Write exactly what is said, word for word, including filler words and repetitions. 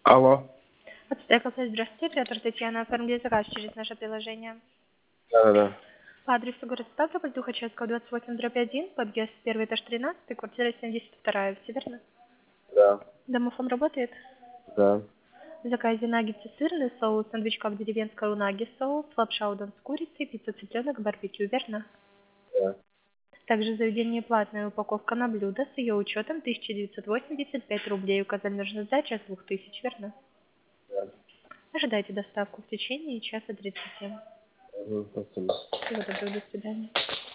Алло. Подстекался, здравствуйте, оператор Татьяна, оформили заказ через наше приложение. Да-да-да. По адресу город Ставрополь, Тухачевского, двадцать восемь, дробь один, подъезд первый этаж тринадцать, квартира семьдесят два, все верно? Да. Домофон работает? Да. В заказе наггетсы сырный соус, сэндвичках деревенская унаги соус, лапша удон с курицей, пицца цыпленок, барбекю, верно? Да. Также заведение платная упаковка на блюдо с ее учетом тысяча девятьсот восемьдесят пять рублей. Указали нужная сдача от двух тысяч, верно? Да. Ожидайте доставку в течение часа тридцати. Угу, спасибо. Всего доброго, до свидания.